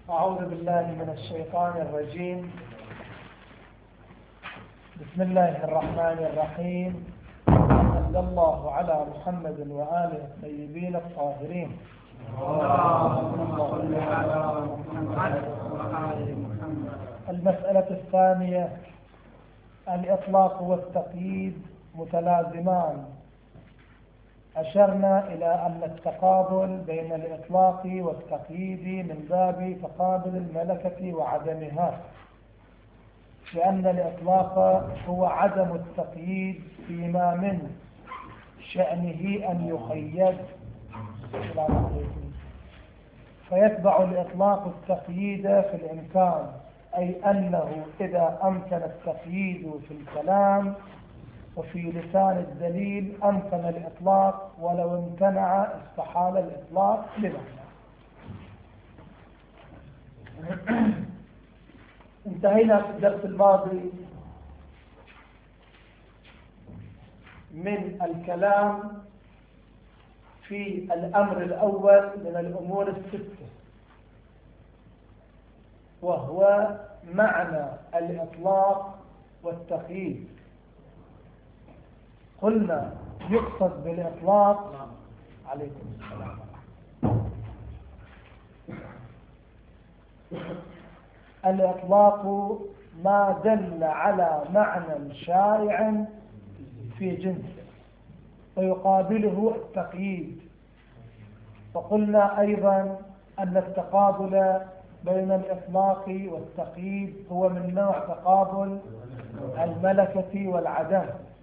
أعوذ بالله من الشيطان الرجيم. بسم الله الرحمن الرحيم. صلى الله على محمد وآله الطيبين الطاهرين. المسألة الثانية: الإطلاق والتقييد متلازمان. أشرنا إلى أن التقابل بين الإطلاق والتقييد من باب تقابل الملكة وعدمها، لأن الإطلاق هو عدم التقييد فيما من شأنه أن يقيد، فيتبع الإطلاق التقييد في الإمكان، أي أنه إذا أمكن التقييد في الكلام وفي لسان الدليل أمكن الإطلاق، ولو امتنع استحال الإطلاق لمعنى. انتهينا في الدرس الماضي من الكلام في الأمر الأول من الأمور الستة، وهو معنى الإطلاق والتقييد. قلنا يقصد بالإطلاق عليكم السلام الإطلاق ما دل على معنى شائع في جنسه، ويقابله التقييد. وقلنا أيضا أن التقابل بين الإطلاق والتقييد هو من نوع تقابل الملكة والعدم.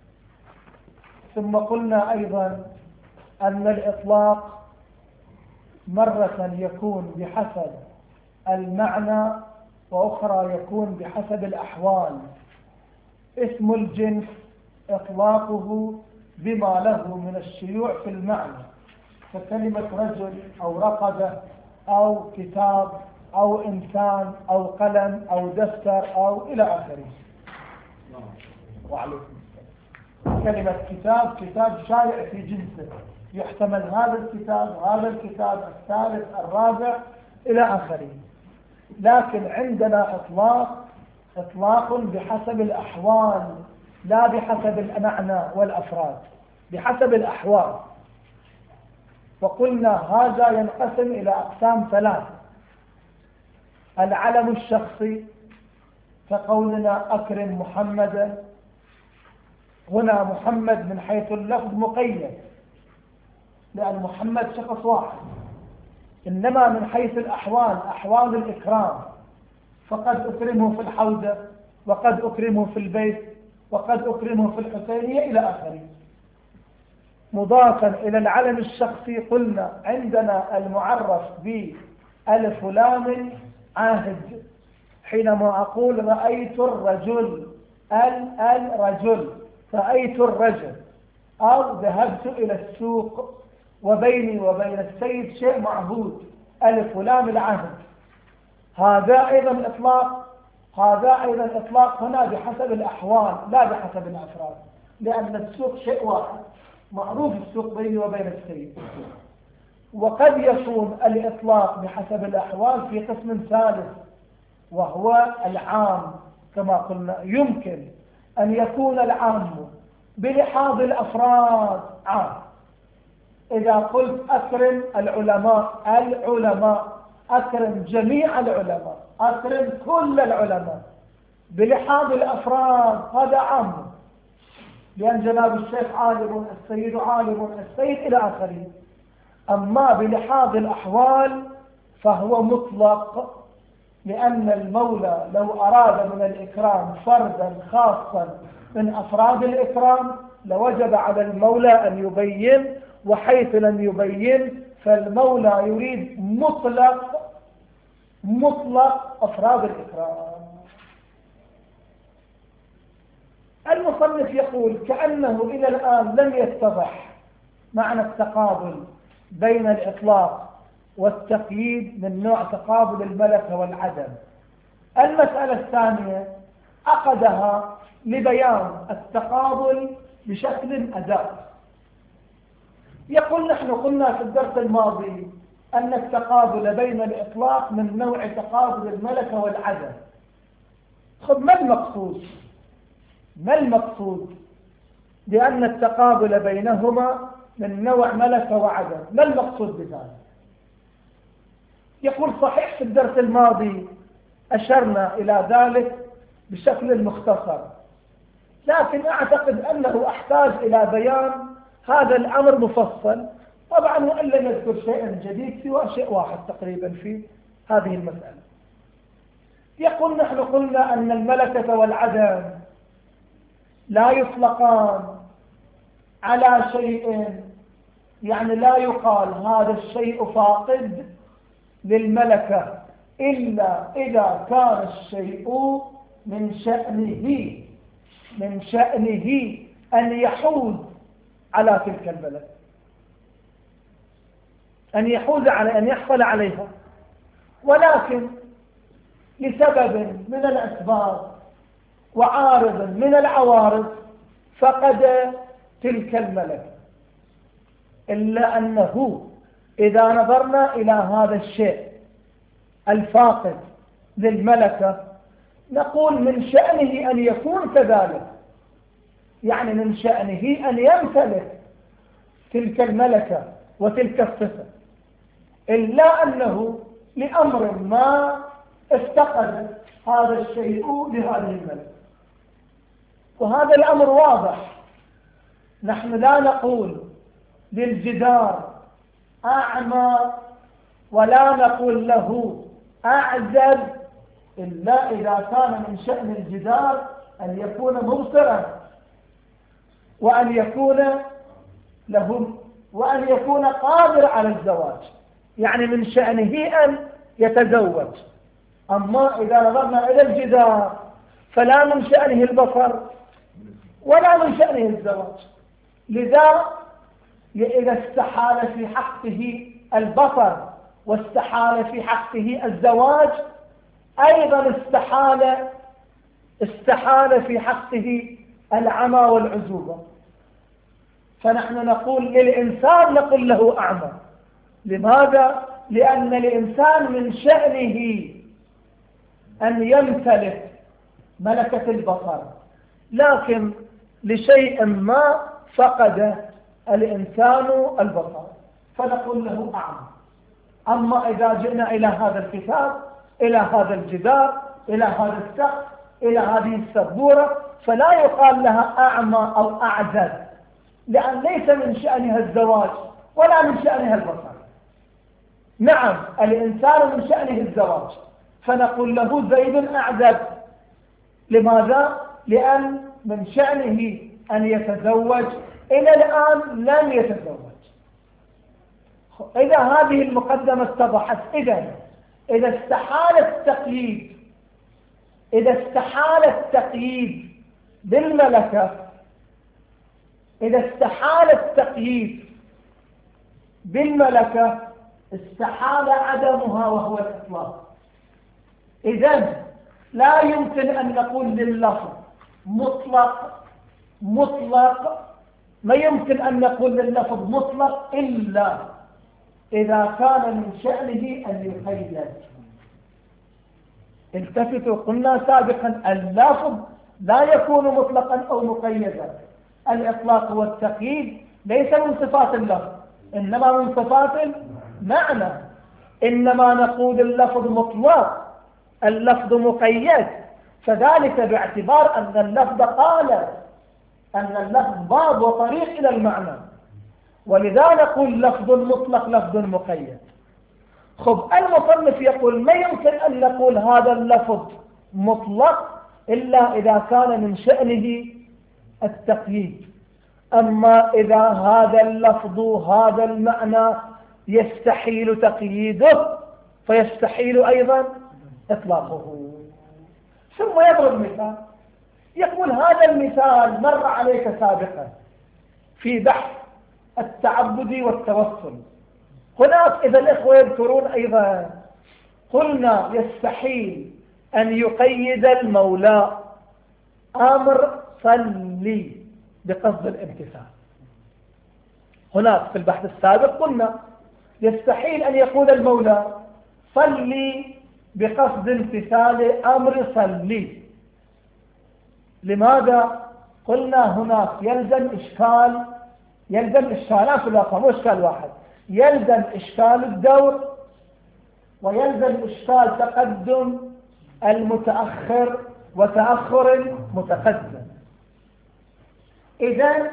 ثم قلنا أيضا أن الإطلاق مرة يكون بحسب المعنى، وأخرى يكون بحسب الأحوال. اسم الجنس إطلاقه بما له من الشيوع في المعنى، ككلمة رجل أو رقبة أو كتاب أو إنسان أو قلم أو دفتر أو إلى آخره. وعليكم السلام. كلمة كتاب شائع في جنسه، يحتمل هذا الكتاب الثالث الرابع إلى آخره. لكن عندنا إطلاق بحسب الأحوال، لا بحسب المعنى والأفراد، بحسب الأحوال. وقلنا هذا ينقسم إلى أقسام ثلاثة: العلم الشخصي كقولنا أكرم محمدا، هنا محمد من حيث اللفظ مقيد لأن محمد شخص واحد، إنما من حيث الأحوال أحوال الإكرام، فقد أكرمه في الحوزة، وقد أكرمه في البيت، وقد أكرمه في الحسينية إلى آخره. مضافا إلى العلم الشخصي قلنا عندنا المعرف بألف لام عاهد، حينما أقول رأيت الرجل، الرجل، رأيت الرجل، أو ذهبت إلى السوق وبيني وبين السيد شيء معهود، ألف لام العهد. هذا أيضا إطلاق هنا بحسب الأحوال لا بحسب الأفراد، لأن السوق شيء واحد معروف، السوق بيني وبين السيد. وقد يكون الإطلاق بحسب الأحوال في قسم ثالث، وهو العام. كما قلنا يمكن أن يكون العام بلحاظ الأفراد عام. إذا قلت أكرم العلماء، أكرم جميع العلماء، أكرم كل العلماء، بلحاظ الأفراد هذا عام، لأن جناب الشيخ عالم، السيد عالم، السيد إلى آخره. أما بلحاظ الأحوال فهو مطلق، لأن المولى لو أراد من الإكرام فردا خاصا من أفراد الإكرام لوجب على المولى أن يبين، وحيث لم يبين فالمولى يريد مطلق أفراد الإكرام. المصنف يقول كأنه إلى الآن لم يتضح معنى التقابل بين الإطلاق والتقييد من نوع تقابل الملكة والعدم. المسألة الثانية عقدها لبيان التقابل بشكل أداء. يقول نحن قلنا في الدرس الماضي أن التقابل بين الإطلاق من نوع تقابل الملكة والعدم. خذ ما المقصود؟ ما المقصود بأن التقابل بينهما من نوع ملكة وعدم؟ ما المقصود بذلك؟ يقول صحيح في الدرس الماضي أشرنا إلى ذلك بشكل مختصر، لكن أعتقد أنه أحتاج إلى بيان هذا الأمر مفصل. طبعا وإن لم يذكر شيئا جديد سوى شيء واحد تقريبا في هذه المسألة. يقول نحن قلنا أن الملكة والعدم لا يطلقان على شيء، يعني لا يقال هذا الشيء فاقد للملكة إلا إذا كان الشيء من شأنه أن يحوز على تلك الملكة، أن يحوز على أن يحصل عليها، ولكن لسبب من الأسباب وعارض من العوارض فقد تلك الملكة. إلا أنه إذا نظرنا إلى هذا الشيء الفاقد للملكة نقول من شأنه أن يكون كذلك، يعني من شأنه أن يمتلك تلك الملكة وتلك الصفة، إلا أنه لأمر ما افتقد هذا الشيء لهذه الملكة. وهذا الأمر واضح. نحن لا نقول للجدار أعمى ولا نقول له أعزل إلا إذا كان من شأن الجدار أن يكون مبصرا وأن يكون قادر على الزواج، يعني من شأنه أن يتزوج. أما إذا نظرنا إلى الجدار فلا من شأنه البصر ولا من شأنه الزواج. لذا إذا استحال في حقه البصر واستحال في حقه الزواج أيضا استحال في حقه العمى والعزوبة. فنحن نقول للإنسان نقول له أعمى. لماذا؟ لأن الإنسان من شأنه أن يمتلك ملكة البصر، لكن لشيء ما فقد الإنسان البصر فنقول له أعمى. أما إذا جئنا إلى هذا الكتاب، إلى هذا الجدار، إلى هذا السقف، إلى هذه السبورة، فلا يقال لها أعمى أو أعزل، لأن ليس من شأنها الزواج ولا من شأنها البصر. نعم الإنسان من شأنه الزواج فنقول له زيد أعزل. لماذا؟ لأن من شأنه أن يتزوج، إلى الآن لم يتزوج. إذا هذه المقدمة اتضحت، إذا استحال التقييد بالملكة، إذا استحال التقييد بالملكة استحال عدمها وهو الإطلاق. إذن لا يمكن أن نقول لللفظ مطلق، ما يمكن أن نقول لللفظ مطلق إلا إذا كان من شأنه أن يقيد. التفتوا، قلنا سابقا اللفظ لا يكون مطلقا أو مقيدا. الإطلاق والتقييد ليس من صفات اللفظ إنما من صفات المعنى. إنما نقول اللفظ مطلق، اللفظ مقيد، فذلك باعتبار أن اللفظ أن اللفظ باب وطريق إلى المعنى، ولذا نقول لفظ مطلق لفظ مقيد. خب المصنف يقول ما يمكن أن نقول هذا اللفظ مطلق إلا إذا كان من شأنه التقييد. أما إذا هذا اللفظ هذا المعنى يستحيل تقييده فيستحيل أيضا إطلاقه. ثم يضرب مثال، يقول هذا المثال مر عليك سابقا في بحث التعبد والتوسل. هناك إذا الإخوة يذكرون أيضا قلنا يستحيل أن يقيد المولى أمر صلي بقصد الامتثال. هناك في البحث السابق قلنا يستحيل أن يقول المولى صلي بقصد امتثال أمر صلي. لماذا؟ قلنا هناك يلزم إشكال، يلزم إشكالات في الواقع مو إشكال واحد، يلزم إشكال الدور ويلزم إشكال تقدم المتأخر وتأخر المتقدم. إذن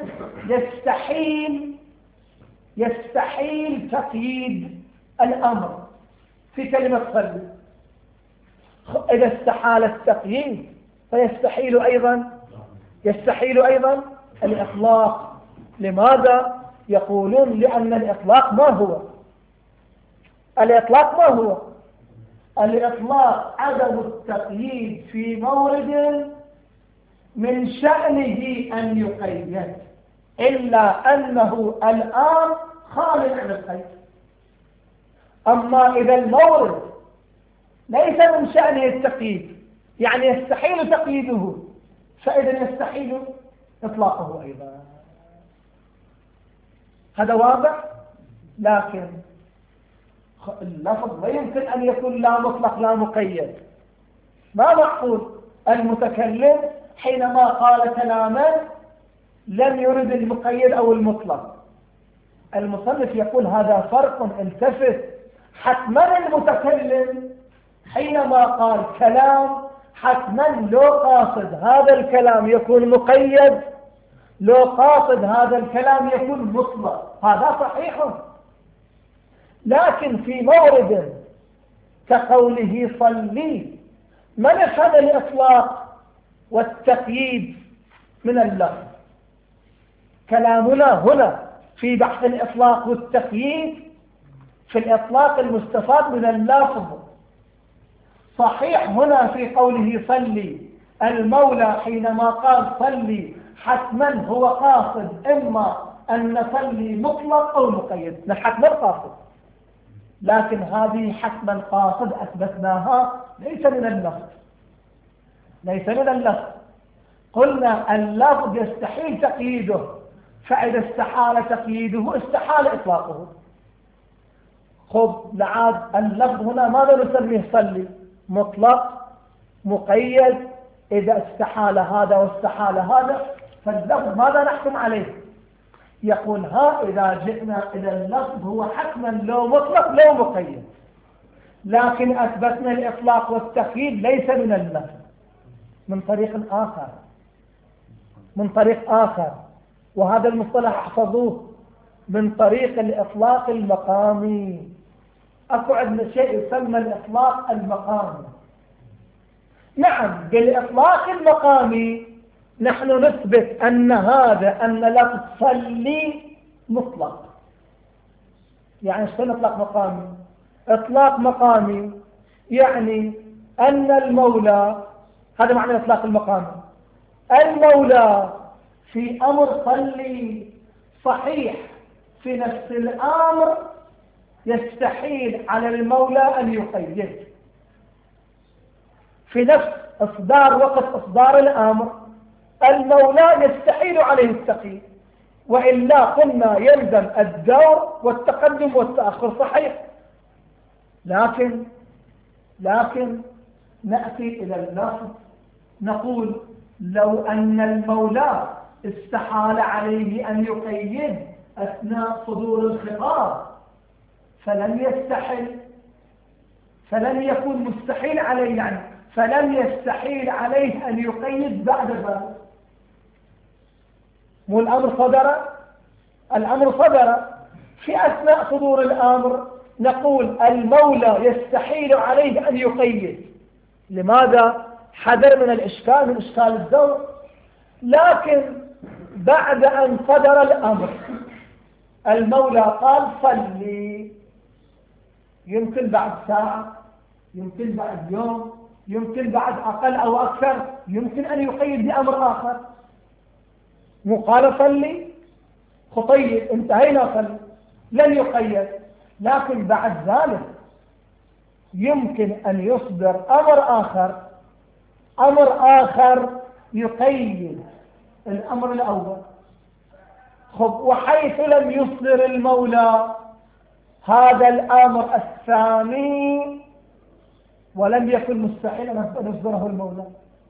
يستحيل تقييد الأمر في كلمة صلي. إذا استحال التقييد فيستحيل أيضا الإطلاق. لماذا؟ يقولون لأن الإطلاق ما هو؟ الإطلاق عدم التقييد في مورد من شأنه أن يقيد، إلا أنه الآن خالي عن القيد. أما إذا المورد ليس من شأنه التقييد، يعني يستحيل تقييده، فإذا يستحيل إطلاقه أيضا. هذا واضح؟ لكن اللفظ لا يمكن أن يكون لا مطلق لا مقيد. ما معقول المتكلم حينما قال كلاما لم يرد المقيد أو المطلق. المصنف يقول هذا فرق، التفت. حتما المتكلم حينما قال كلام حتما لو قاصد هذا الكلام يكون مقيد، لو قاصد هذا الكلام يكون مطلق، هذا صحيح. لكن في مورد كقوله صلي من أخذ الإطلاق والتقييد من اللفظ؟ كلامنا هنا في بحث الإطلاق والتقييد في الإطلاق المستفاد من اللفظ. صحيح هنا في قوله صلي المولى حينما قال صلي حتما هو قاصد إما أن نصلي مطلق أو مقيد، حتما قاصد، لكن هذه حتما قاصد أثبتناها ليس من اللفظ. قلنا اللفظ يستحيل تقييده، فإذا استحال تقييده استحال إطلاقه. خب لعاد اللفظ هنا ماذا نسميه؟ صلي مطلق مقيد. إذا استحال هذا واستحال هذا فاللفظ ماذا نحكم عليه؟ يقول إذا جئنا إلى اللفظ هو حتما لو مطلق لو مقيد، لكن أثبتنا الإطلاق والتقييد ليس من اللفظ، من طريق آخر، وهذا المصطلح احفظوه، من طريق الإطلاق المقامي. أكو عندنا شيء يسمى الإطلاق المقامي. نعم، بالإطلاق المقامي نحن نثبت أن لفظ صلي مطلق. يعني شنو إطلاق مقامي؟ إطلاق مقامي يعني أن المولى، هذا معنى الإطلاق المقامي، المولى في أمر صلي صحيح، في نفس الأمر يستحيل على المولى أن يقيد. في نفس وقت إصدار الأمر المولى يستحيل عليه التقييد، وإلا قلنا يلزم الدور والتقدم والتأخر صحيح. لكن نأتي إلى اللفظ نقول لو أن المولى استحال عليه أن يقيد أثناء صدور الخطاب فلم يكن مستحيل عليه، يعني فلم يستحيل عليه أن يقيد بعد ذلك. مو الأمر صدر في أثناء صدور الأمر، نقول المولى يستحيل عليه أن يقيد. لماذا؟ حذر من الإشكال، من إشكال الدور. لكن بعد أن صدر الأمر المولى قال صلي، يمكن بعد ساعة، يمكن بعد يوم، يمكن بعد أقل أو أكثر، يمكن أن يقيد بأمر آخر. مو قال صلي خطيب انتهينا صلي، لن يقيد. لكن بعد ذلك يمكن أن يصدر أمر آخر يقيد الأمر الأول. وحيث لم يصدر المولى هذا الأمر الثاني ولم يكن مستحيلا أن يصدره المولى.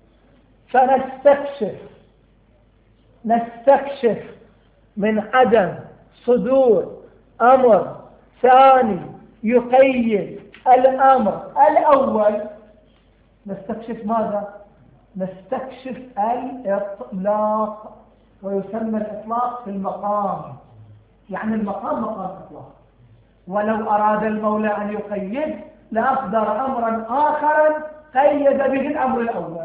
فنستكشف من عدم صدور أمر ثاني يقيد الأمر الأول. نستكشف ماذا؟ نستكشف الإطلاق، ويسمى الإطلاق في المقام، يعني المقام مقام إطلاق. ولو أراد المولى أن يقيد لأصدر أمرا آخرا قيد به الأمر الأول،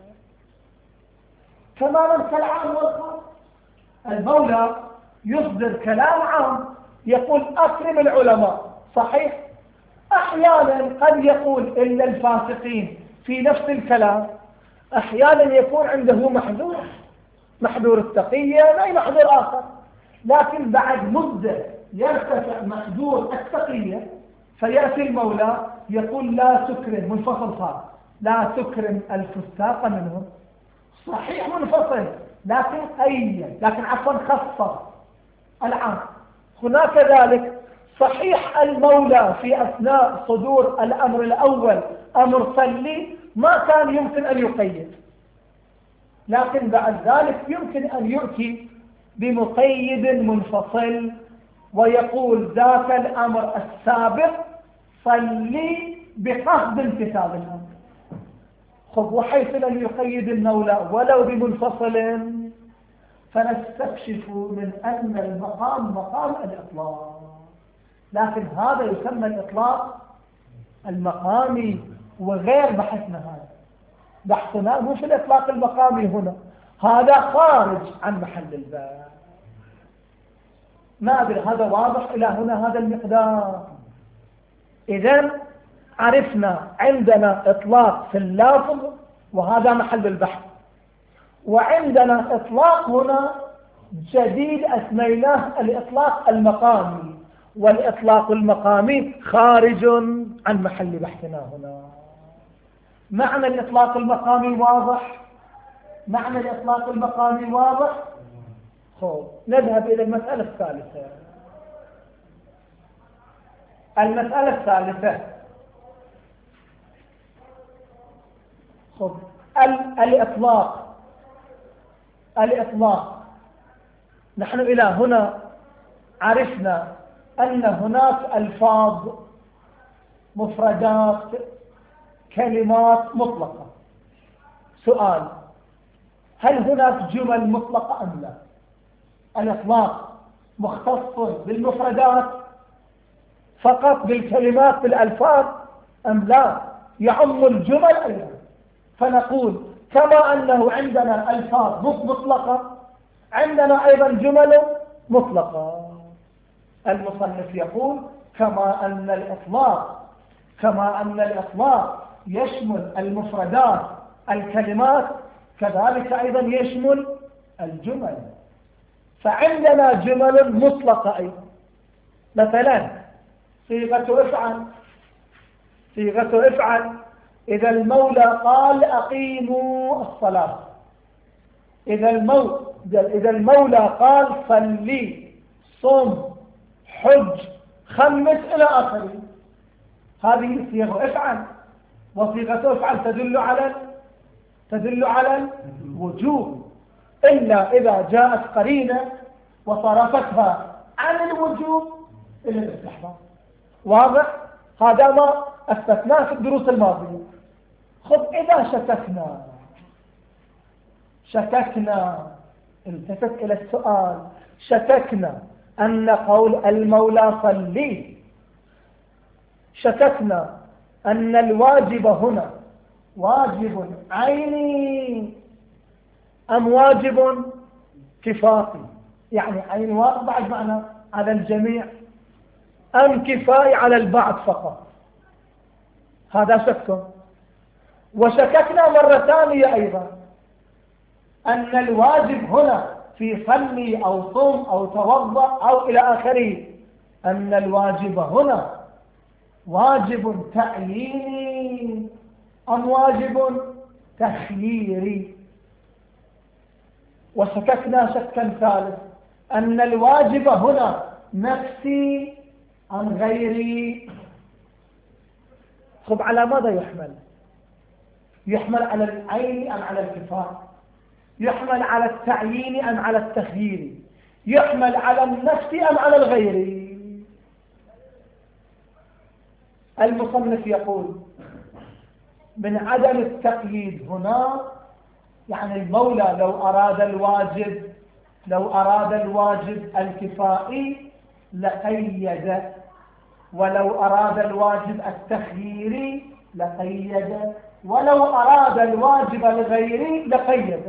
تماما كالعام والخاص. المولى يصدر كلام عام يقول أكرم العلماء، صحيح. أحيانا قد يقول إلا الفاسقين في نفس الكلام، أحيانا يكون عنده محذور التقية، أي محذور آخر، لكن بعد مدة يرتفع محذور التقية، فيأتي المولى يقول لا تكرم، منفصل صار، لا تكرم الفساق منهم. صحيح منفصل، لكن عفوا خصص العام. هناك ذلك صحيح المولى في أثناء صدور الأمر الأول أمر صلي ما كان يمكن أن يقيد، لكن بعد ذلك يمكن أن يؤتي بمقيد منفصل ويقول ذاك الأمر السابق صلي بقصد امتثال الأمر. خذ وحيث لم يقيد المولى ولو بمنفصل، فنستكشف من أن المقام مقام الإطلاق، لكن هذا يسمى الإطلاق المقامي وغير بحثنا. هذا بحثنا مش الإطلاق المقامي هنا، هذا خارج عن محل الباب. ما أدري هذا واضح إلى هنا هذا المقدار. إذن عرفنا عندنا إطلاق في اللفظ وهذا محل البحث، وعندنا إطلاق هنا جديد أسميناه الإطلاق المقامي، والإطلاق المقامي خارج عن محل بحثنا هنا. معنى الإطلاق المقامي واضح؟ معنى الإطلاق المقامي واضح؟ نذهب إلى المسألة الثالثة. المسألة الثالثة الإطلاق. نحن إلى هنا عرفنا أن هناك ألفاظ، مفردات، كلمات مطلقة. سؤال: هل هناك جمل مطلقة أم لا؟ الإطلاق مختص بالمفردات فقط، بالكلمات، بالألفاظ، أم لا يعم الجمل أيضا؟ فنقول كما أنه عندنا ألفاظ مطلقة عندنا أيضا جمل مطلقة. المصنف يقول كما أن الإطلاق يشمل المفردات الكلمات كذلك أيضا يشمل الجمل. فعندنا جمل مطلقة أيضا، مثلا صيغة افعل. إذا المولى قال أقيموا الصلاة، إذا المولى قال صلي، صم، حج، خمس إلى آخره، هذه صيغة افعل. وصيغة افعل تدل على الوجوب، إلا إذا جاءت قرينة وصرفتها عن الوجوب إلى الاستحباب. واضح؟ هذا ما أثبتناه في الدروس الماضية. خذ إذا شككنا التفت إلى السؤال، شككنا أن قول المولى صلي، شككنا أن الواجب هنا واجب عيني أم واجب كفائي، يعني عيني واجب بعد معنى على الجميع، أم كفائي على البعض فقط. هذا شك. وشككنا مرة ثانية أيضا أن الواجب هنا في صلي أو صم أو توضأ أو إلى آخره، أن الواجب هنا واجب تعييني أم واجب تخييري. وشككنا شكا ثالث أن الواجب هنا نفسي عن غيري. خب على ماذا يحمل؟ يحمل على العين أم على الكفاءة؟ يحمل على التعيين أم على التخيير؟ يحمل على النفس أم على الغير؟ المصنف يقول من عدم التقييد هنا، يعني المولى لو أراد الواجب الكفائي لقيد، ولو أراد الواجب التخييري لقيد، ولو أراد الواجب الغيري لقيد.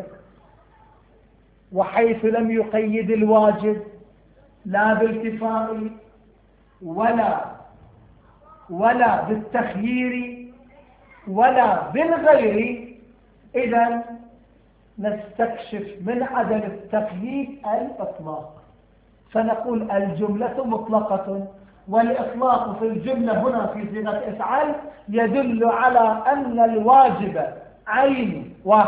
وحيث لم يقيد الواجب لا بالكفائي ولا بالتخيير ولا بالغير، إذن نستكشف من عدم التقييد الإطلاق، فنقول الجملة مطلقة، والإطلاق في الجملة هنا في صيغة افعل يدل على أن الواجب عين 1،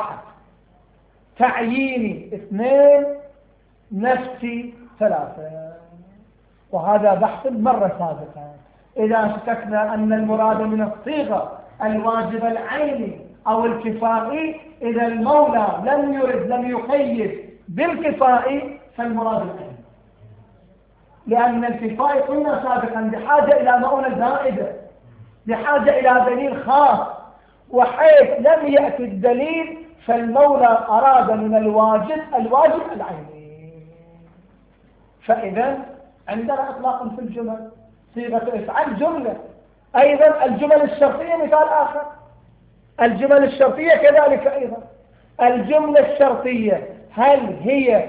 تعييني 2، نفسي 3. وهذا بحث مرة سابقة. إذا شككنا أن المراد من الصيغة الواجب العيني أو الكفائي، إذا المولى لم يقيد بالكفائي، فالمراد العيني، لأن الكفائي قلنا سابقا بحاجة إلى مؤونة زائدة، بحاجة إلى دليل خاص، وحيث لم يأتي الدليل فالمولى أراد من الواجب العيني. فإذا عندنا إطلاق في الجمل، صيغة افعل جملة. أيضا الجمل الشرطية مثال آخر، الجمل الشرطية كذلك أيضا. الجملة الشرطية هل هي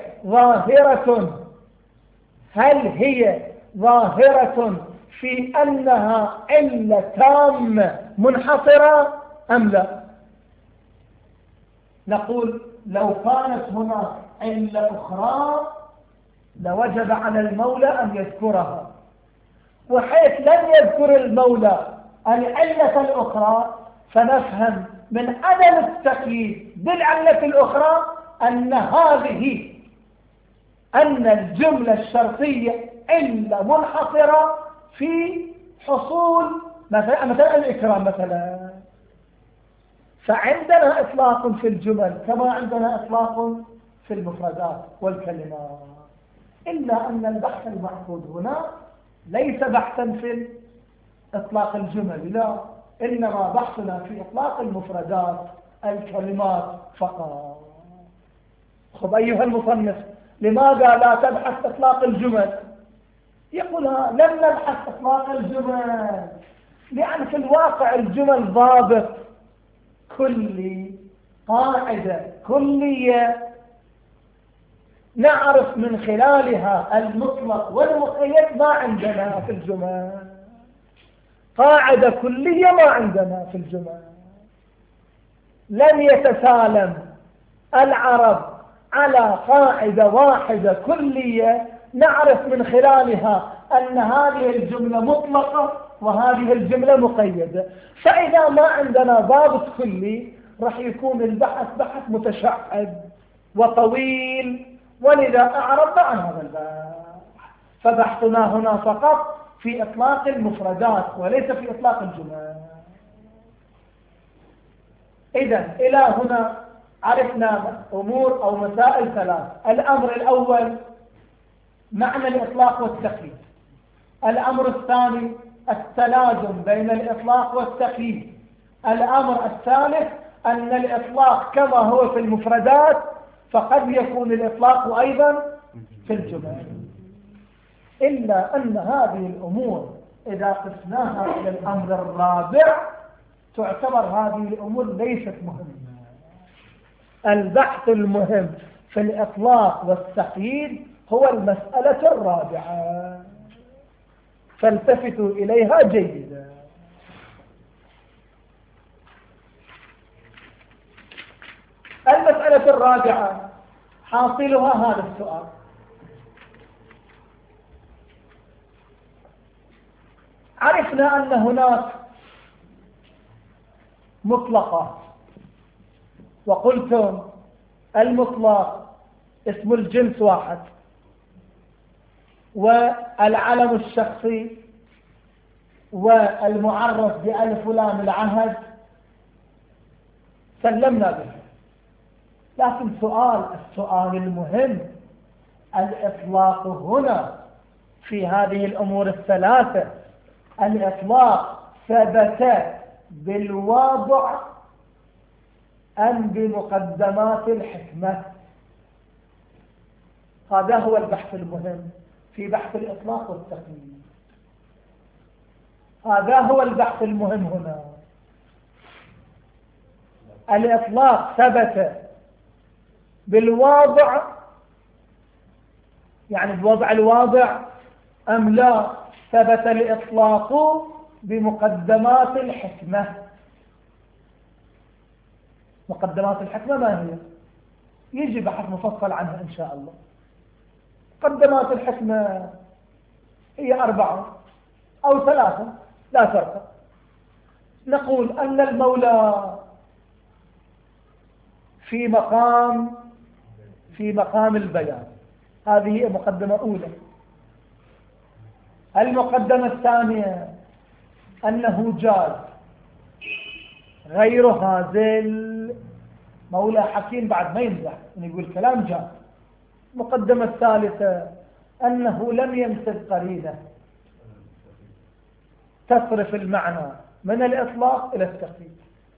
ظاهرة في أنها علة تامة منحصرة أم لا؟ نقول لو كانت هناك علة أخرى لوجب على المولى أن يذكرها، وحيث لم يذكر المولى العلة الأخرى فنفهم من عدم التقييد بالعلة الأخرى أن الجملة الشرطية علة منحصرة في حصول مثلا الإكرام مثلا. فعندنا إطلاق في الجمل كما عندنا إطلاق في المفردات والكلمات، إلا أن البحث المحفوظ هنا ليس بحثا في إطلاق الجمل، لا، إنما بحثنا في إطلاق المفردات الكلمات فقط. خب أيها المصنف، لماذا لا تبحث إطلاق الجمل؟ يقول لم نبحث إطلاق الجمل لأن في الواقع الجمل ضابط كلي، قاعدة كلية نعرف من خلالها المطلق والمقيد. ما عندنا في الجمل قاعدة كلية، ما عندنا في الجمل. لم يتسالم العرب على قاعدة واحدة كلية نعرف من خلالها أن هذه الجملة مطلقة وهذه الجملة مقيدة. فإذا ما عندنا ضابط كلي راح يكون البحث بحث متشعب وطويل، ولذا أعرضنا عن هذا البحث. فبحثنا هنا فقط في إطلاق المفردات وليس في إطلاق الجمل. إذن إلى هنا عرفنا أمور أو مسائل 3. الأمر الأول معنى الإطلاق والتقييد. الأمر الثاني التلازم بين الإطلاق والتقييد. الأمر الثالث أن الإطلاق كما هو في المفردات فقد يكون الإطلاق أيضا في الجمل، إلا أن هذه الأمور إذا قسناها إلى الأمر الرابع تعتبر هذه الأمور ليست مهمة. البحث المهم في الإطلاق والتقييد هو المسألة الرابعة، فالتفتوا إليها جيدا. المسألة الرابعة حاصلها هذا السؤال: عرفنا أن هناك مطلقة، وقلتم المطلق اسم الجنس واحد، والعلم الشخصي والمعرف بألف ولام العهد سلمنا به. لكن السؤال المهم، الإطلاق هنا في هذه الأمور الثلاثة، الإطلاق ثبت بالواضع أم بمقدمات الحكمة؟ هذا هو البحث المهم في بحث الإطلاق والتقييد. هذا هو البحث المهم هنا. الإطلاق ثبت بالواضع، يعني بوضع الواضع، أم لا ثبت الإطلاق بمقدمات الحكمة؟ مقدمات الحكمة ما هي؟ يجي بحث مفصل عنها إن شاء الله. مقدمات الحكمة هي 4 أو 3 لا فرق. نقول أن المولى في مقام البيان، هذه مقدمة أولى. المقدمة الثانية أنه جاد غير هازل، مولى حكيم بعد ما يمزح يقول كلام جاد. المقدمة الثالثة أنه لم يمسد قرينة تصرف المعنى من الإطلاق إلى التقييد.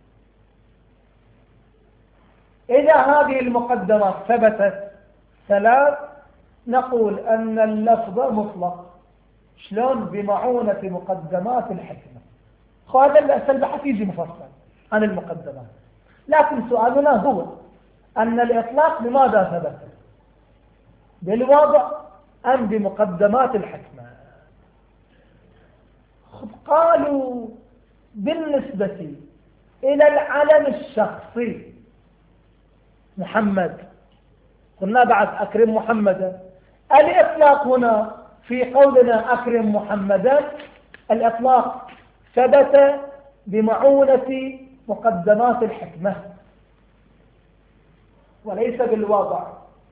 إذا هذه المقدمات ثبتت 3 نقول أن اللفظ مطلق. شلون؟ بمعونة مقدمات الحكمة. هذا البحث يجي مفصل عن المقدمات، لكن سؤالنا هو أن الإطلاق لماذا ثبت؟ بالواضع أم بمقدمات الحكمة؟ قالوا بالنسبة إلى العلم الشخصي محمد، قلنا بعد أكرم محمدا، الإطلاق هنا في قولنا أكرم محمدا الإطلاق ثبت بمعونة مقدمات الحكمة وليس بالوضع.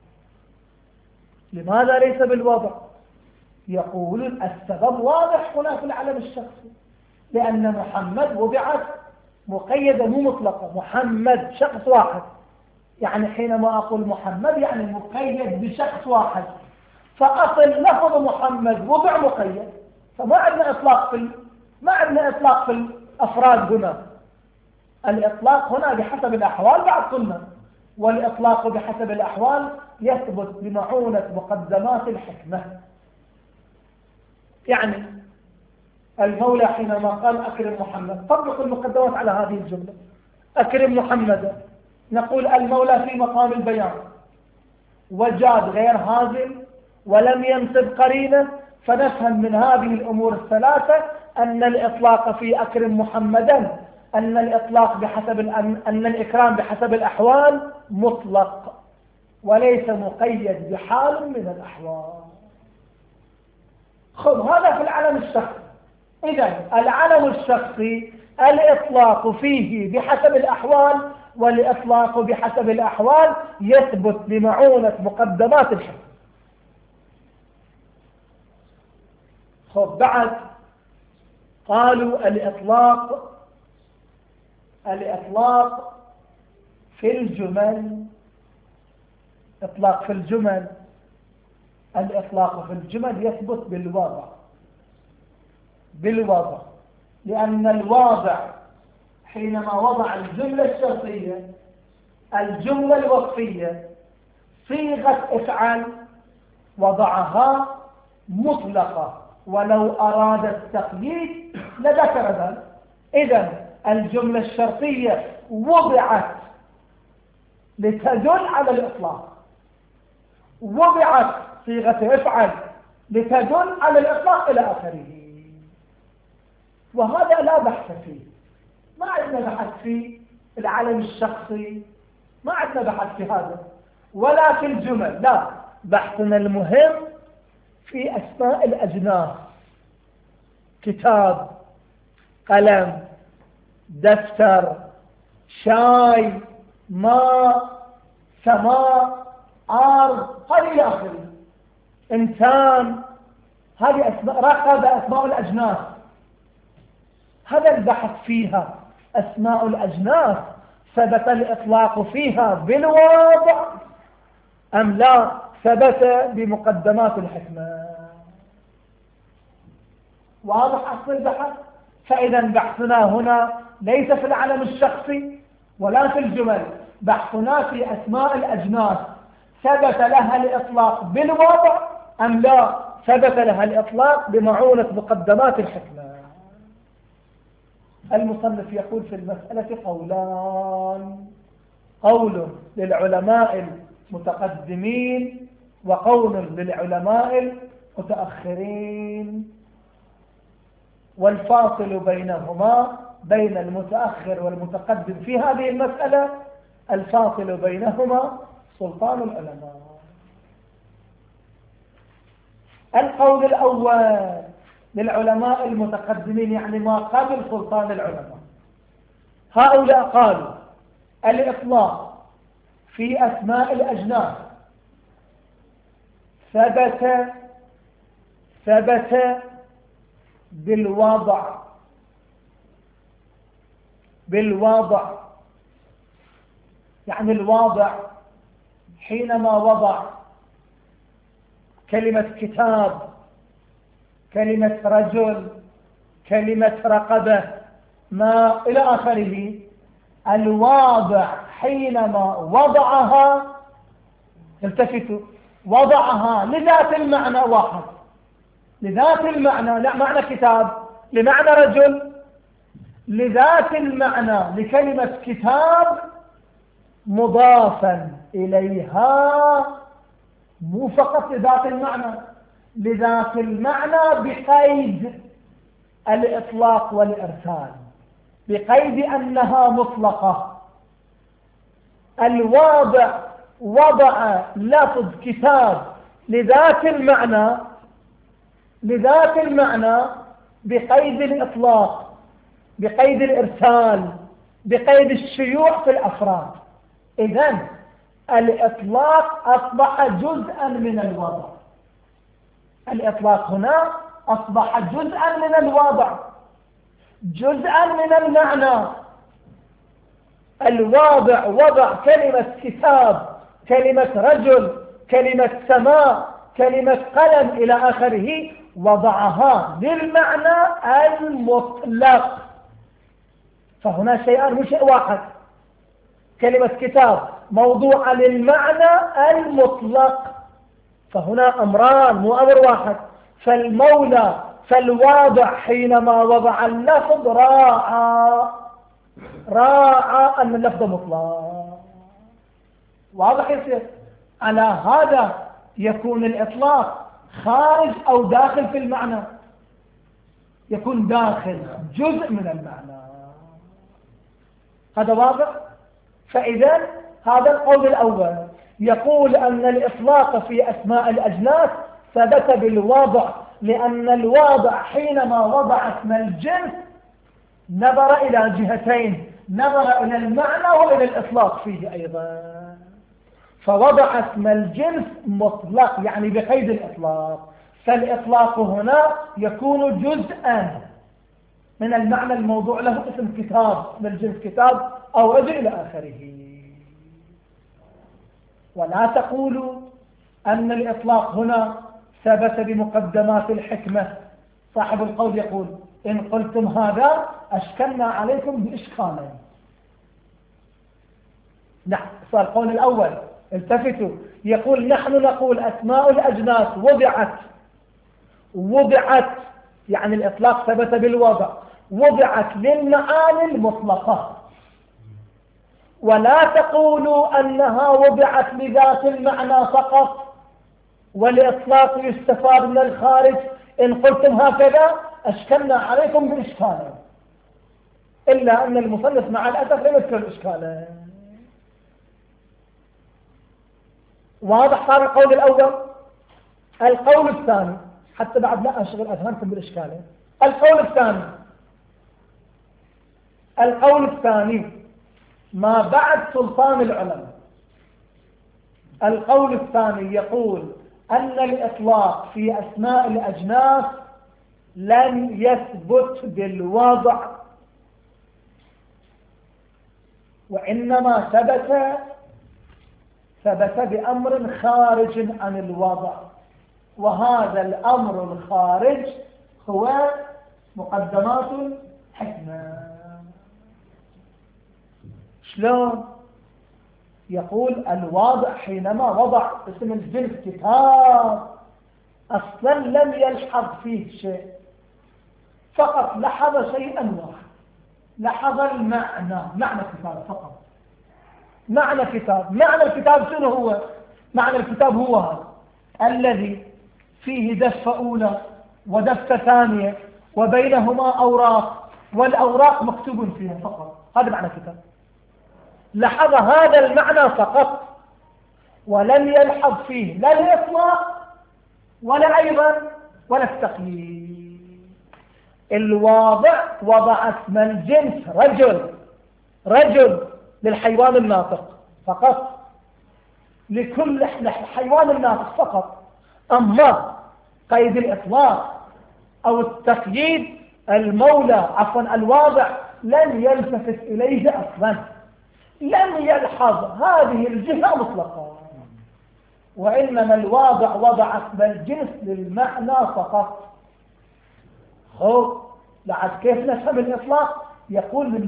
لماذا ليس بالوضع؟ يقول السبب واضح هنا في العلم الشخصي، لأن محمد وضعت مقيدة مو مطلقة. محمد شخص واحد، يعني حينما أقول محمد يعني مقيد بشخص واحد، فأصل لفظ محمد وضع مقيد، فما عندنا إطلاق في الأفراد هنا. الإطلاق هنا بحسب الأحوال بعد قلنا، والإطلاق بحسب الأحوال يثبت بمعونة مقدمات الحكمة. يعني المولى حينما قال أكرم محمد طبق المقدمات على هذه الجملة، أكرم محمد، نقول المولى في مقام البيان وجاد غير هازل ولم ينسب قرينة، فنفهم من هذه الأمور الثلاثة أن الإطلاق في أكرم محمدا، أن الإطلاق أن الإكرام بحسب الأحوال مطلق وليس مقيد بحال من الأحوال. خذ هذا في العلم الشخصي. إذن العلم الشخصي الإطلاق فيه بحسب الأحوال، والإطلاق بحسب الأحوال يثبت بمعونة مقدمات الحكم. خذ بعد قالوا الإطلاق في الجمل، إطلاق في الجمل، الإطلاق في الجمل يثبت بالوضع، لأن الواضع حينما وضع الجملة الشرطية الجملة الوصفية صيغة افعل وضعها مطلقة، ولو أراد التقييد لذكر ذلك. إذن الجملة الشرطية وضعت لتدل على الإطلاق، وضعت صيغة افعل لتدل على الإطلاق إلى آخره. وهذا لا بحث فيه، ما عندنا بحث في العلم الشخصي، ما عندنا بحث في هذا، ولا في الجمل، لا، بحثنا المهم في أسماء الأجناس: كتاب، قلم، دفتر، شاي، ماء، سماء، أرض، هذه إلى آخره، إنسان، هذه أسماء، رقبة، أسماء الأجناس. هذا البحث فيها أسماء الأجناس ثبت الإطلاق فيها بالوضع أم لا ثبت بمقدمات الحكمة؟ واضح أصل البحث؟ فإذا بحثنا هنا ليس في العلم الشخصي ولا في الجمل، بحثنا في أسماء الأجناس ثبت لها الإطلاق بالوضع أم لا ثبت لها الإطلاق بمعونة مقدمات الحكمة. المصنف يقول في المسألة قولان: قول للعلماء المتقدمين وقول للعلماء المتأخرين، والفاصل بينهما بين المتأخر والمتقدم في هذه المسألة الفاصل بينهما سلطان العلماء. القول الأول للعلماء المتقدمين يعني ما قبل سلطان العلماء، هؤلاء قالوا الإطلاق في أسماء الأجناس ثبت بالوضع، يعني الواضع حينما وضع كلمة كتاب، كلمة رجل، كلمة رقبة، ما إلى آخره، الواضع حينما وضعها، التفتوا، وضعها لذات المعنى واحد، لذات المعنى، لا معنى كتاب لمعنى رجل، لذات المعنى لكلمة كتاب مضافا إليها، مو فقط لذات المعنى، لذات المعنى بقيد الإطلاق والإرسال، بقيد أنها مطلقة. الواضع وضع لفظ كتاب لذات المعنى، لذات المعنى بقيد الإطلاق، بقيد الإرسال، بقيد الشيوع في الأفراد. إذن الإطلاق أصبح جزءا من الوضع، الإطلاق هنا أصبح جزءا من الوضع، جزءا من المعنى. الواضع وضع كلمة كتاب، كلمة رجل، كلمة سماء، كلمة قلم إلى آخره، وضعها للمعنى المطلق. فهنا شيئان مش شيء واحد، كلمة كتاب موضوعة للمعنى المطلق، فهنا أمران مو أمر واحد. فالمولى فالواضع حينما وضع اللفظ راعى أن اللفظ مطلق. واضح يصير؟ على هذا يكون الإطلاق خارج أو داخل في المعنى، يكون داخل جزء من المعنى. هذا واضح؟ فإذا هذا القول الأول يقول أن الإطلاق في أسماء الأجناس ثبت بالوضع، لأن الواضع حينما وضع اسم الجنس نظر إلى جهتين، نظر إلى المعنى وإلى الإطلاق فيه أيضا، فوضع اسم الجنس مطلق يعني بقيد الإطلاق، فالإطلاق هنا يكون جزءا من المعنى الموضوع له اسم كتاب، من الجنس كتاب أو رجل إلى آخره. ولا تقولوا أن الإطلاق هنا ثبت بمقدمات الحكمة. صاحب القول يقول: إن قلتم هذا أشكلنا عليكم بإشكالين. نحن القول الأول التفتوا، يقول: نحن نقول أسماء الأجناس وضعت يعني الإطلاق ثبت بالوضع، وضعت للمعاني المطلقة. ولا تقولوا أنها وضعت لذات المعنى فقط والإطلاق يستفاد من الخارج. إن قلتم هكذا أشكلنا عليكم بإشكالين، إلا أن المصنف مع الأسف لم يذكر الإشكالين. واضح صار القول الأول. القول الثاني، حتى بعد لا أشغل أذهانكم بالإشكالين. القول الثاني ما بعد سلطان العلماء. القول الثاني يقول أن الإطلاق في أسماء الأجناس لم يثبت بالوضع وإنما ثبت بأمر خارج عن الوضع، وهذا الأمر الخارج هو مقدمات الحكمة. شلون؟ يقول الواضع حينما وضع اسم الجنس كتاب أصلا لم يلحظ فيه شيء، فقط لحظ شيئا واحد، لحظ المعنى، معنى كتاب فقط، معنى كتاب. معنى الكتاب شنو هو؟ معنى الكتاب هو هذا الذي فيه دفة أولى ودفة ثانية وبينهما أوراق، والأوراق مكتوب فيها فقط، هذا معنى كتاب. لحظ هذا المعنى فقط، ولم يلحظ فيه لا الإطلاق ولا أيضا ولا التقييد. الواضع وضع اسم الجنس رجل للحيوان الناطق فقط، لكل حيوان الناطق فقط. أما قيد الإطلاق أو التقييد الواضع لن يلتفت إليه أصلا، لم يلحظ هذه الجهة مطلقا، وإنما الواضع وضع اسم الجنس للمعنى فقط. لعد كيف نفهم الإطلاق؟ يقول من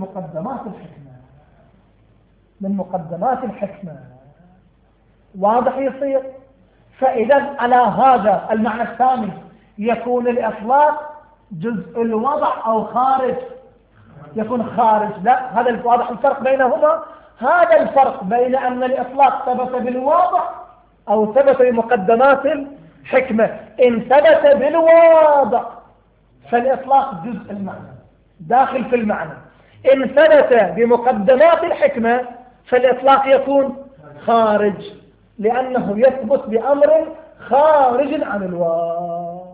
مقدمات الحكمة. واضح يصير؟ فإذا على هذا المعنى الثاني يكون الإطلاق جزء الوضع أو خارج؟ يكون خارج. لا، هذا واضح الفرق بينهما. هذا الفرق بين أن الإطلاق ثبت بالواضع أو ثبت بمقدمات الحكمة. إن ثبت بالواضع فالإطلاق جزء المعنى داخل في المعنى، إن ثبت بمقدمات الحكمة فالإطلاق يكون خارج، لأنه يثبت بأمر خارج عن الواقع.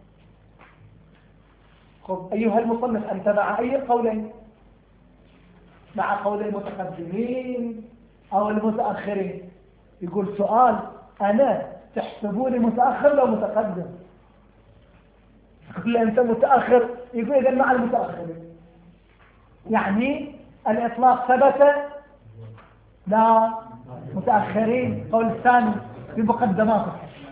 أيها المصنف، أنت مع أي قولين؟ مع قول المتقدمين أو المتأخرين؟ يقول سؤال، أنا تحسبوني متأخر لو متقدم؟ يقول أنت متأخر، يقول إذا مع المتأخرين. يعني الإطلاق ثبت لا متأخرين، قول الثاني بمقدمات الحكمة.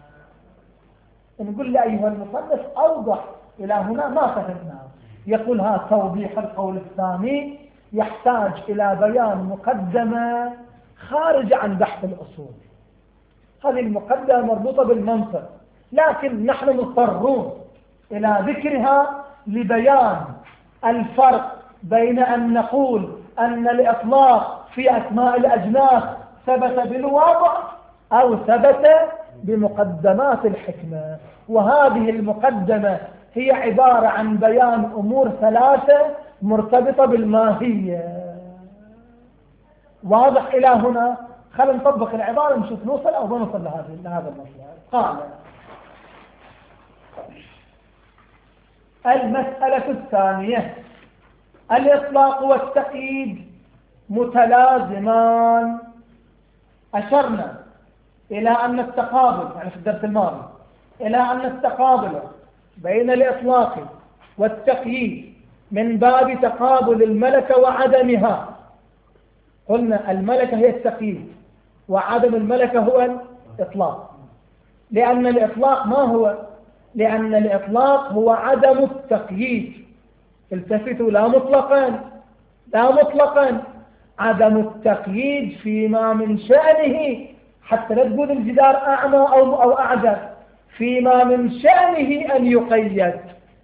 نقول لي أيها المصنف أوضح إلى هنا ما فهمناه. يقول ها توضيح القول الثاني يحتاج إلى بيان مقدمة خارج عن بحث الأصول. هذه المقدمة مربوطة بالمنطق، لكن نحن مضطرون إلى ذكرها لبيان الفرق بين أن نقول أن الإطلاق في أسماء الأجناس ثبت بالواضع أو ثبت بمقدمات الحكمة. وهذه المقدمة هي عبارة عن بيان أمور ثلاثة مرتبطة بالماهية. واضح إلى هنا؟ خلينا نطبق العبارة نشوف نوصل أو ما نوصل لهذا المسألة. قال المسألة الثانية: الإطلاق والتقييد متلازمان. أشرنا إلى أن التقابل، يعني في الدرس الماضي، إلى أن التقابل بين الإطلاق والتقييد من باب تقابل الملكة وعدمها. قلنا الملكة هي التقييد وعدم الملكة هو الإطلاق. لأن الإطلاق ما هو؟ لأن الإطلاق هو عدم التقييد. التفتوا لا مطلقا عدم التقييد فيما من شأنه، حتى لا تقول الجدار أعمى أو أعجب، فيما من شأنه أن يقيد.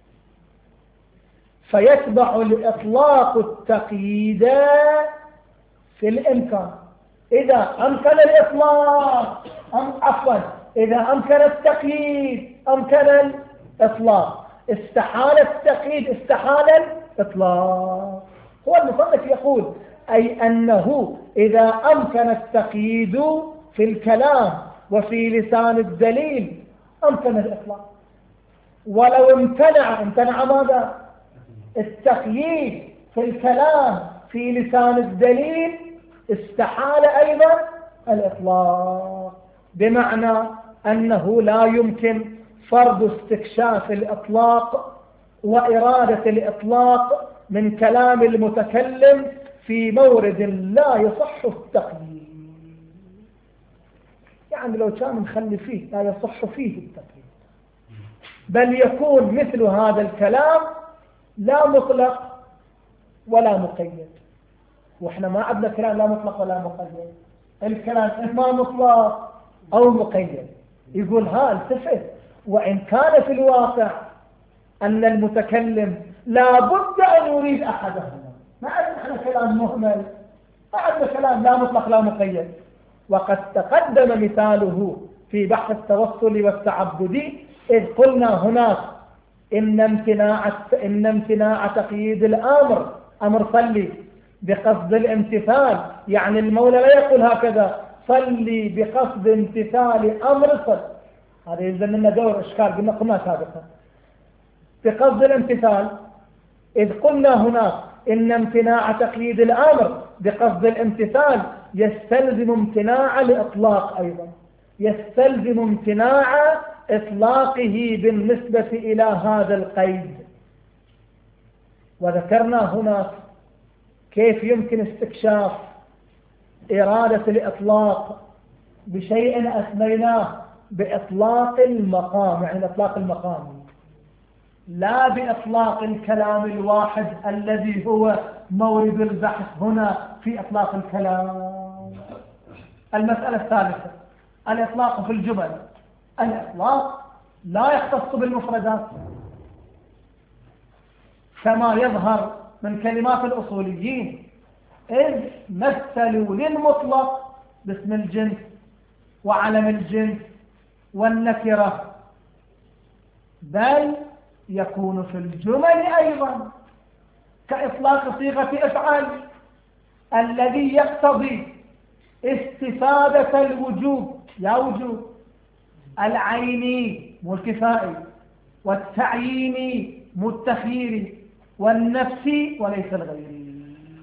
فيتبع الإطلاق التقييد في الإمكان. إذا أمكن الإطلاق إذا أمكن التقييد أمكن الإطلاق، استحال التقييد استحال الإطلاق. هو المصنف يقول أي أنه إذا أمكن التقييد في الكلام وفي لسان الدليل أمكن الإطلاق، ولو امتنع ماذا؟ التقييد في الكلام في لسان الدليل استحال أيضا الإطلاق، بمعنى أنه لا يمكن فرض استكشاف الإطلاق وإرادة الإطلاق من كلام المتكلم في مورد لا يصح التقييد. يعني لو كان نخلي فيه لا يصح فيه التقييد، بل يكون مثل هذا الكلام لا مطلق ولا مقيد. واحنا ما عندنا كلام لا مطلق ولا مقيد، الكلام اما مطلق او مقيد. يقول ها التفت، وان كان في الواقع ان المتكلم لا بد ان يريد احدهما، ما عندنا كلام مهمل، ما عندنا كلام لا مطلق لا مقيد. وقد تقدم مثاله في بحث التوصل والتعبد، إذ قلنا هناك إن امتناع تقييد الأمر أمر صلي بقصد الامتثال، يعني المولى لا يقول هكذا صلي بقصد امتثال أمر صل، هذا يلزم لنا دور إشكال قلنا سابقا بقصد الامتثال. إذ قلنا هناك إن امتناع تقييد الأمر بقصد الامتثال يستلزم امتناع الإطلاق، أيضا يستلزم امتناع إطلاقه بالنسبة إلى هذا القيد. وذكرنا هناك كيف يمكن استكشاف إرادة الإطلاق بشيء أسميناه بإطلاق المقام، يعني إطلاق المقام، لا بإطلاق الكلام الواحد الذي هو مورد البحث هنا في إطلاق الكلام. المسألة الثالثة الإطلاق في الجمل. الإطلاق لا يختص بالمفردات كما يظهر من كلمات الأصوليين، إذ مثلوا للمطلق باسم الجنس وعلم الجنس والنكرة، بل يكون في الجمل أيضا كإطلاق صيغة افعل الذي يقتضي استفادة الوجوب، يا وجوب العيني مو الكفائي، والتعييني مو التخييري، والنفسي وليس الغيري.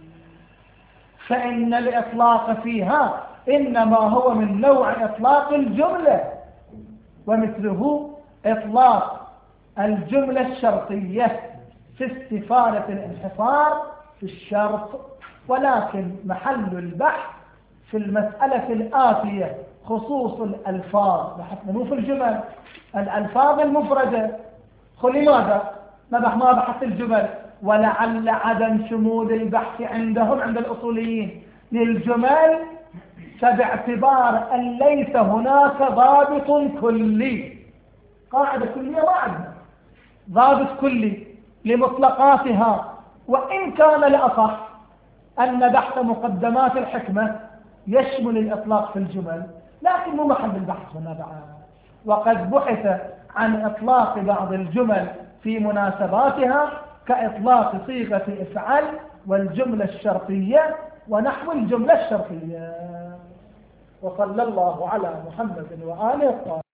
فإن الإطلاق فيها إنما هو من نوع إطلاق الجملة، ومثله إطلاق الجملة الشرطية في استفادة الانحصار في الشرط. ولكن محل البحث في المسألة الآتية خصوص الألفاظ، بحثنا مو في الجمل، الألفاظ المفردة. لماذا ما بحث الجمل؟ ولعل عدم شمول البحث عندهم عند الأصوليين للجمل فباعتبار أن ليس هناك ضابط كلي، قاعدة كلية ما عندنا ضابط كلي لمطلقاتها. وإن كان الأصح أن بحث مقدمات الحكمة يشمل الإطلاق في الجمل، لكن مو محل البحث هنا بعد. وقد بحث عن إطلاق بعض الجمل في مناسباتها كإطلاق صيغة افعل والجملة الشرطية ونحو الجملة الشرطية. وصلى الله على محمد وآله.